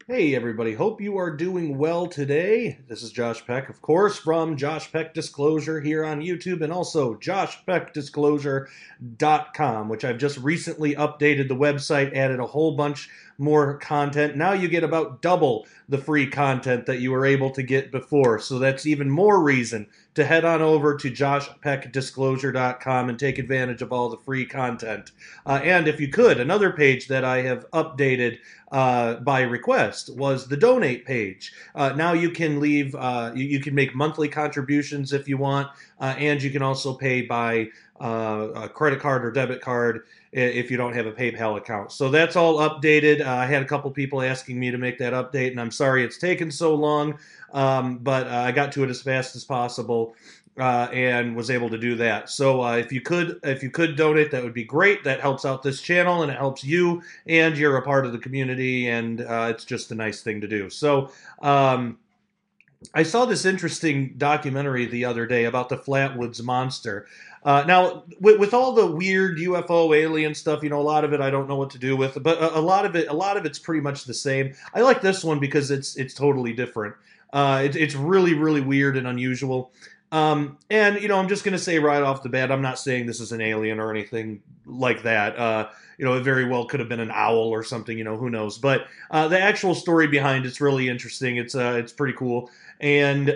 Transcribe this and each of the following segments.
Hey, everybody. Hope you are doing well today. This is Josh Peck, of course, from Josh Peck Disclosure here on YouTube and also joshpeckdisclosure.com, which I've just recently updated the website, added a whole bunch more content. Now you get about double the free content that you were able to get before. So that's even more reason to head on over to joshpeckdisclosure.com and take advantage of all the free content. And if you could, another page that I have updated by request was the donate page. Now you can leave, you can make monthly contributions if you want, and you can also pay by a credit card or debit card if you don't have a PayPal account. So that's all updated. I had a couple people asking me to make that update, and I'm sorry it's taken so long, but I got to it as fast as possible. And was able to do that. So if you could donate, that would be great. That helps out this channel and it helps you, and you're a part of the community, and it's just a nice thing to do. So I saw this interesting documentary the other day about the Flatwoods Monster. Now, with all the weird UFO alien stuff, a lot of it I don't know what to do with, but a lot of it's pretty much the same. I like this one because it's totally different. It's really, really weird and unusual. And I'm just going to say right off the bat, I'm not saying this is an alien or anything like that. It very well could have been an owl or something. Who knows? But the actual story behind it's really interesting. It's pretty cool, and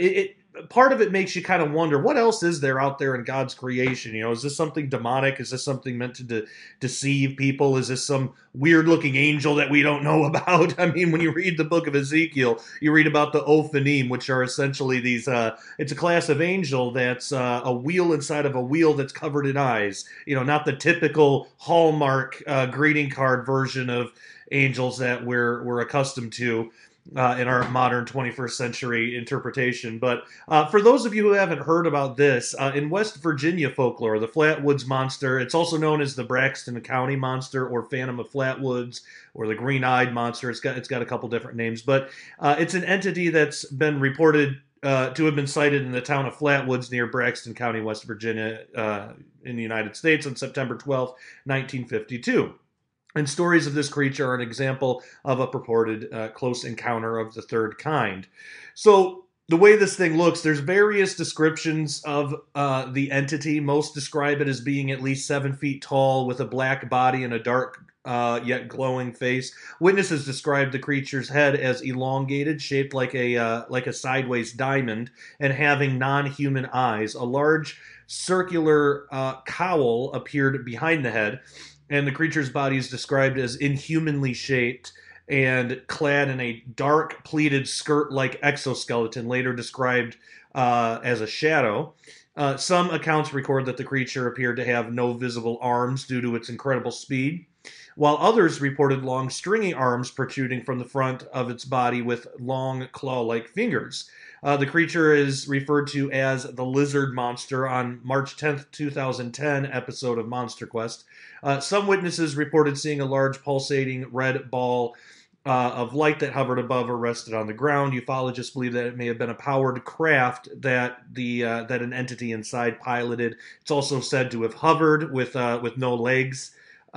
part of it makes you kind of wonder what else is there out there in God's creation. Is this something demonic? Is this something meant to deceive people? Is this some weird looking angel that we don't know about? I mean, when you read the book of Ezekiel, you read about the Ophanim, which are essentially these, it's a class of angel that's a wheel inside of a wheel that's covered in eyes. Not the typical Hallmark greeting card version of angels that we're accustomed to in our modern 21st century interpretation. But for those of you who haven't heard about this, in West Virginia folklore, the Flatwoods Monster, it's also known as the Braxton County Monster or Phantom of Flatwoods or the Green-Eyed Monster. It's got a couple different names, but it's an entity that's been reported to have been sighted in the town of Flatwoods near Braxton County, West Virginia, in the United States on September 12th, 1952. And stories of this creature are an example of a purported close encounter of the third kind. So the way this thing looks, there's various descriptions of the entity. Most describe it as being at least 7 feet tall with a black body and a dark yet glowing face. Witnesses described the creature's head as elongated, shaped like a sideways diamond, and having non-human eyes. A large circular cowl appeared behind the head, and the creature's body is described as inhumanly shaped and clad in a dark pleated skirt-like exoskeleton, later described as a shadow. Some accounts record that the creature appeared to have no visible arms due to its incredible speed, while others reported long stringy arms protruding from the front of its body with long claw-like fingers. The creature is referred to as the Lizard Monster on March 10th, 2010 episode of Monster Quest. Some witnesses reported seeing a large pulsating red ball of light that hovered above or rested on the ground. Ufologists believe that it may have been a powered craft that that an entity inside piloted. It's also said to have hovered with no legs.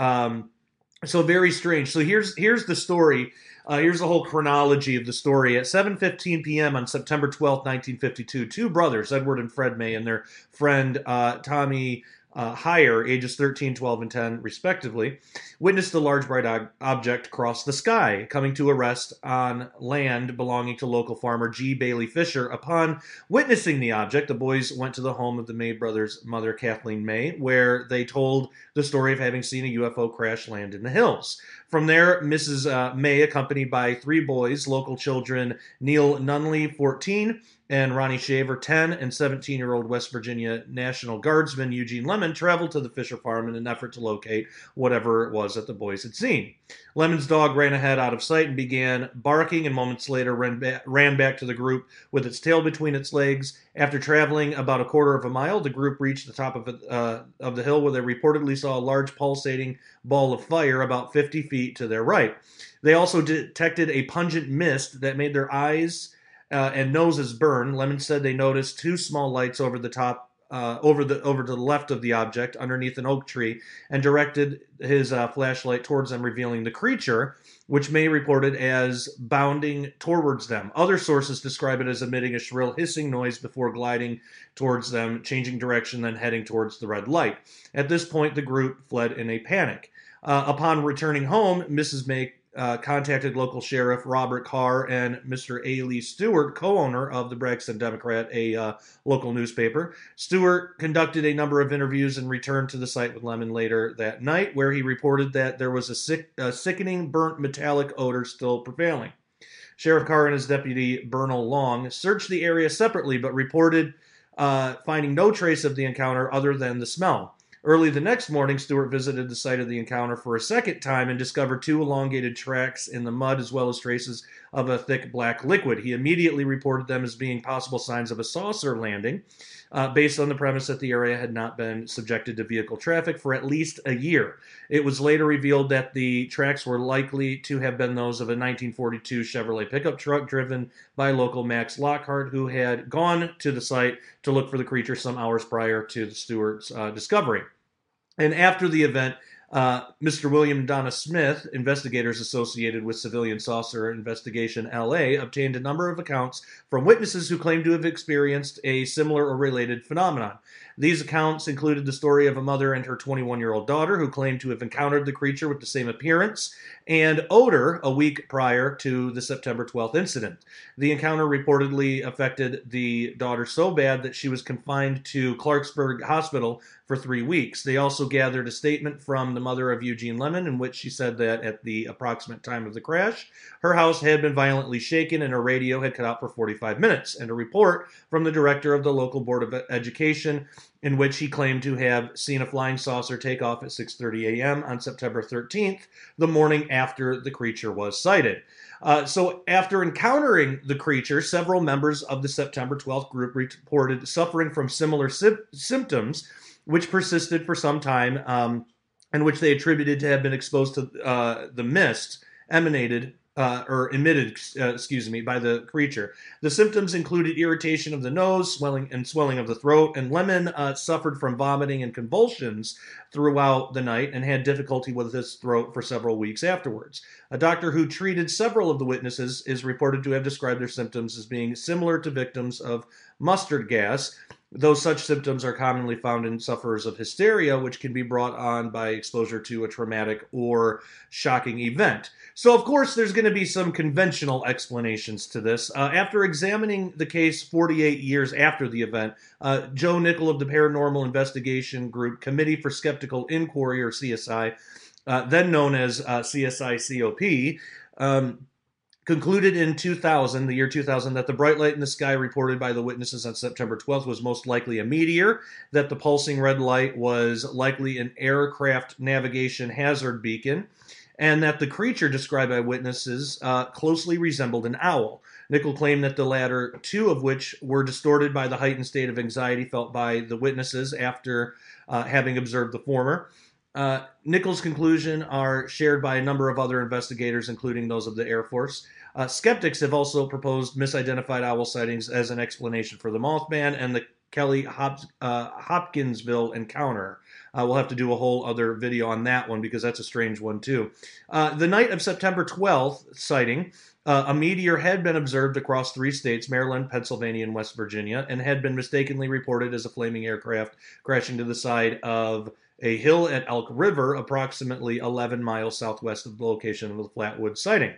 So very strange. So here's the story. Here's the whole chronology of the story. At 7:15 p.m. on September 12th, 1952, two brothers, Edward and Fred May, and their friend Tommy Higher, ages 13, 12, and 10, respectively, witnessed a large bright object cross the sky, coming to a rest on land belonging to local farmer G. Bailey Fisher. Upon witnessing the object, the boys went to the home of the May brothers' mother, Kathleen May, where they told the story of having seen a UFO crash land in the hills. From there, Mrs. May, accompanied by three boys, local children Neil Nunley, 14, and Ronnie Shaver, 10, and 17-year-old West Virginia National Guardsman Eugene Lemon, traveled to the Fisher farm in an effort to locate whatever it was that the boys had seen. Lemon's dog ran ahead out of sight and began barking, and moments later ran back to the group with its tail between its legs. After traveling about a quarter of a mile, the group reached the top of the hill, where they reportedly saw a large pulsating ball of fire about 50 feet to their right. They also detected a pungent mist that made their eyes and noses burn. Lemon said they noticed two small lights over the top over to the left of the object underneath an oak tree and directed his flashlight towards them, revealing the creature, which May reported as bounding towards them. Other sources describe it as emitting a shrill hissing noise before gliding towards them, changing direction, then heading towards the red light. At this point, the group fled in a panic. Upon returning home, Mrs. May contacted local sheriff Robert Carr and Mr. A. Lee Stewart, co-owner of the Braxton Democrat, a local newspaper. Stewart conducted a number of interviews and returned to the site with Lemon later that night, where he reported that there was a sickening, burnt metallic odor still prevailing. Sheriff Carr and his deputy, Bernal Long, searched the area separately, but reported finding no trace of the encounter other than the smell. Early the next morning, Stewart visited the site of the encounter for a second time and discovered 2 elongated tracks in the mud as well as traces of a thick black liquid. He immediately reported them as being possible signs of a saucer landing, based on the premise that the area had not been subjected to vehicle traffic for at least a year. It was later revealed that the tracks were likely to have been those of a 1942 Chevrolet pickup truck driven by local Max Lockhart, who had gone to the site to look for the creature some hours prior to the Stewart's discovery. And after the event, Mr. William and Donna Smith, investigators associated with Civilian Saucer Investigation LA, obtained a number of accounts from witnesses who claimed to have experienced a similar or related phenomenon. These accounts included the story of a mother and her 21-year-old daughter who claimed to have encountered the creature with the same appearance and odor a week prior to the September 12th incident. The encounter reportedly affected the daughter so bad that she was confined to Clarksburg Hospital for 3 weeks. They also gathered a statement from the mother of Eugene Lemon in which she said that at the approximate time of the crash, her house had been violently shaken and her radio had cut out for 45 minutes, and a report from the director of the local Board of Education in which he claimed to have seen a flying saucer take off at 6:30 a.m. on September 13th, the morning after the creature was sighted. So after encountering the creature, several members of the September 12th group reported suffering from similar symptoms, which persisted for some time, and which they attributed to have been exposed to the mist emitted by the creature. The symptoms included irritation of the nose, swelling of the throat, and Lemon suffered from vomiting and convulsions throughout the night and had difficulty with his throat for several weeks afterwards. A doctor who treated several of the witnesses is reported to have described their symptoms as being similar to victims of mustard gas, though such symptoms are commonly found in sufferers of hysteria, which can be brought on by exposure to a traumatic or shocking event. So, of course, there's going to be some conventional explanations to this. After examining the case 48 years after the event, Joe Nickel of the Paranormal Investigation Group Committee for Skeptical Inquiry, or CSI, then known as CSI-COP, concluded in the year 2000, that the bright light in the sky reported by the witnesses on September 12th was most likely a meteor, that the pulsing red light was likely an aircraft navigation hazard beacon, and that the creature described by witnesses closely resembled an owl. Nickel claimed that the latter two of which were distorted by the heightened state of anxiety felt by the witnesses after having observed the former. Nickel's conclusions are shared by a number of other investigators, including those of the Air Force. Skeptics have also proposed misidentified owl sightings as an explanation for the Mothman and the Kelly Hopkinsville encounter. We'll have to do a whole other video on that one because that's a strange one too. The night of September 12th sighting, a meteor had been observed across 3 states, Maryland, Pennsylvania, and West Virginia, and had been mistakenly reported as a flaming aircraft crashing to the side of a hill at Elk River, approximately 11 miles southwest of the location of the Flatwood sighting.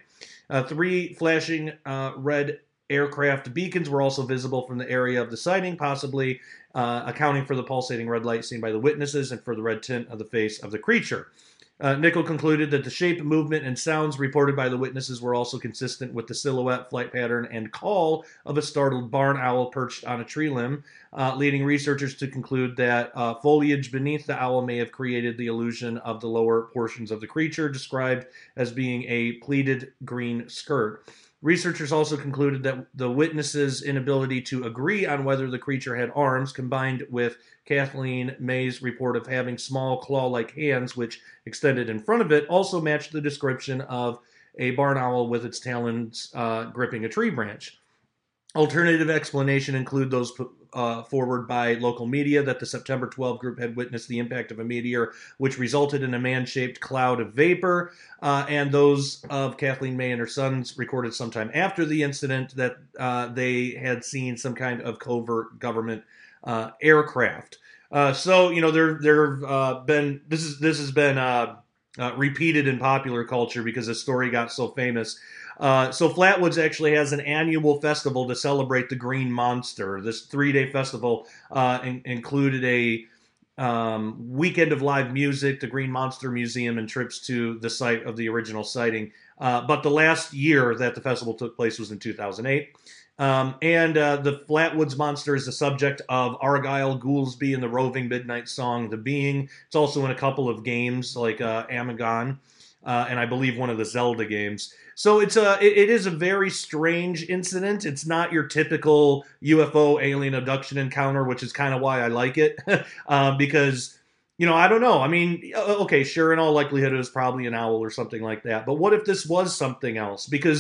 3 flashing red aircraft beacons were also visible from the area of the sighting, possibly accounting for the pulsating red light seen by the witnesses and for the red tint of the face of the creature. Nickel concluded that the shape, movement, and sounds reported by the witnesses were also consistent with the silhouette, flight pattern, and call of a startled barn owl perched on a tree limb, leading researchers to conclude that foliage beneath the owl may have created the illusion of the lower portions of the creature, described as being a pleated green skirt. Researchers also concluded that the witnesses' inability to agree on whether the creature had arms, combined with Kathleen May's report of having small claw-like hands which extended in front of it, also matched the description of a barn owl with its talons gripping a tree branch. Alternative explanation include those forward by local media that the September 12 group had witnessed the impact of a meteor, which resulted in a man-shaped cloud of vapor, and those of Kathleen May and her sons recorded sometime after the incident that they had seen some kind of covert government aircraft. So there have been this has been repeated in popular culture because the story got so famous. So Flatwoods actually has an annual festival to celebrate the Green Monster. This 3-day festival included a weekend of live music, the Green Monster Museum, and trips to the site of the original sighting. But the last year that the festival took place was in 2008. The Flatwoods Monster is the subject of Argyle Goolsby and the roving midnight song The Being. It's also in a couple of games like Amagon, and I believe one of the Zelda games. So it is a very strange incident. It's not your typical UFO alien abduction encounter, which is kind of why I like it, because I don't know. I mean, okay, sure, in all likelihood it was probably an owl or something like that. But what if this was something else? Because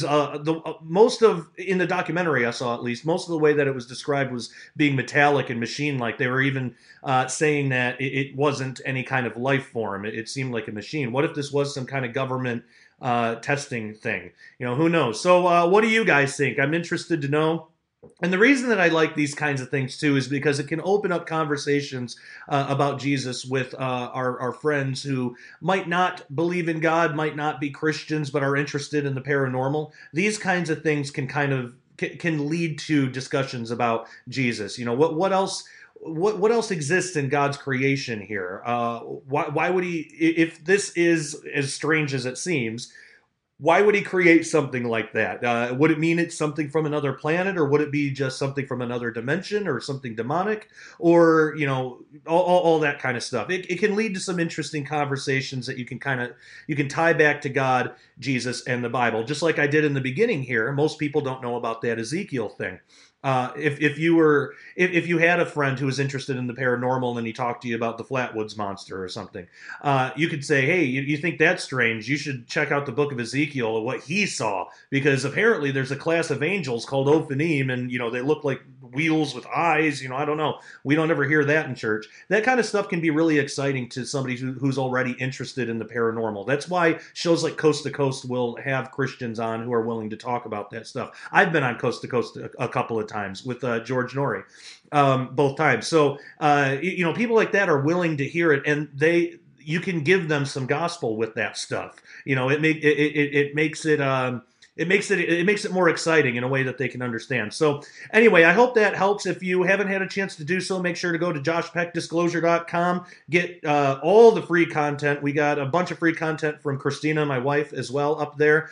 in the documentary I saw, at least, most of the way that it was described was being metallic and machine-like. They were even saying that it wasn't any kind of life form. It seemed like a machine. What if this was some kind of government testing thing? Who knows? So what do you guys think? I'm interested to know. And the reason that I like these kinds of things too is because it can open up conversations about Jesus with our friends who might not believe in God, might not be Christians, but are interested in the paranormal. These kinds of things can lead to discussions about Jesus. What else? What else exists in God's creation here? Why would he, if this is as strange as it seems, why would he create something like that? Would it mean it's something from another planet, or would it be just something from another dimension, or something demonic, or all that kind of stuff? It can lead to some interesting conversations that you can tie back to God, Jesus, and the Bible, just like I did in the beginning here. Most people don't know about that Ezekiel thing. If you had a friend who was interested in the paranormal and he talked to you about the Flatwoods Monster or something, you could say, hey, you think that's strange? You should check out the book of Ezekiel and what he saw, because apparently there's a class of angels called Ophanim, and they look like wheels with eyes. I don't know. We don't ever hear that in church. That kind of stuff can be really exciting to somebody who's already interested in the paranormal. That's why shows like Coast to Coast will have Christians on who are willing to talk about that stuff. I've been on Coast to Coast a couple of times with George Norrie, both times. So people like that are willing to hear it, and you can give them some gospel with that stuff. It makes it more exciting in a way that they can understand. So anyway, I hope that helps. If you haven't had a chance to do so, make sure to go to joshpeckdisclosure.com. Get all the free content. We got a bunch of free content from Christina, my wife, as well up there.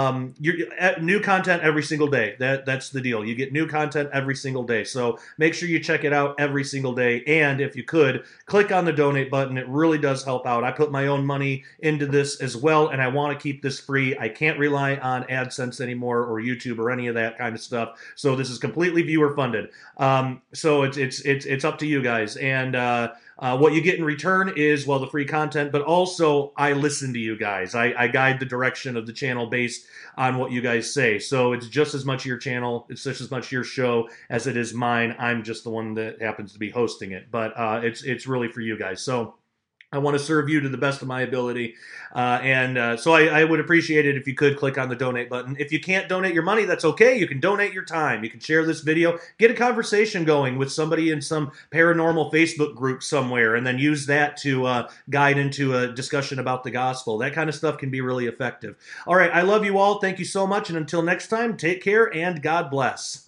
New content every single day. That's the deal. You get new content every single day. So make sure you check it out every single day. And if you could, click on the donate button. It really does help out. I put my own money into this as well, and I want to keep this free. I can't rely on AdSense anymore, or YouTube, or any of that kind of stuff. So this is completely viewer funded. So it's up to you guys. And what you get in return is, the free content, but also I listen to you guys. I guide the direction of the channel based on what you guys say. So it's just as much your channel, it's just as much your show as it is mine. I'm just the one that happens to be hosting it, but it's really for you guys. So I want to serve you to the best of my ability. So I would appreciate it if you could click on the donate button. If you can't donate your money, that's okay. You can donate your time. You can share this video, get a conversation going with somebody in some paranormal Facebook group somewhere, and then use that to guide into a discussion about the gospel. That kind of stuff can be really effective. All right, I love you all. Thank you so much. And until next time, take care and God bless.